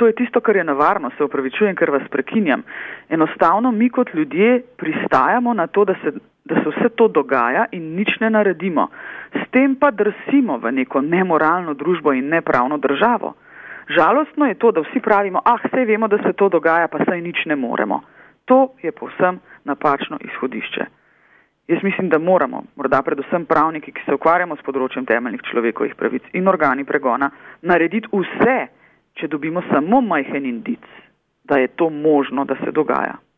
to je tisto, kar je nevarno, se opravičujem, ker vas prekinjam. Enostavno mi kot ljudje pristajamo na to, da se vse to dogaja in nič ne naredimo. S tem pa drsimo v neko nemoralno družbo in nepravno državo. Žalostno je to, da vsi pravimo, saj vemo, da se to dogaja, pa saj nič ne moremo. To je povsem napačno izhodišče. Jaz mislim, da moramo, morda predvsem pravniki, ki se ukvarjamo s področjem temeljnih človekovih pravic in organi pregona, narediti vse, če dobimo samo majhen indic, da je to možno, da se dogaja.